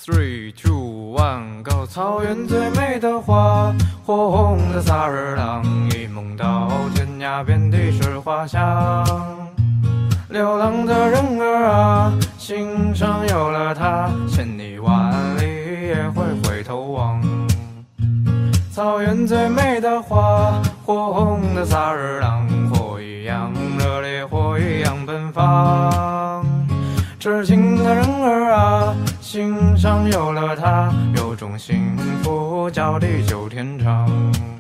3、2、1 ，Go！草原最美的花，火红的萨日朗，一梦到天涯，遍地是花香。流浪的人儿啊，心上有了他，千里万里也会回头望。草原最美的花，火红的萨日朗，火一样热烈，火一样奔放。痴情的人儿啊，心上有了他，有种幸福叫地久天长。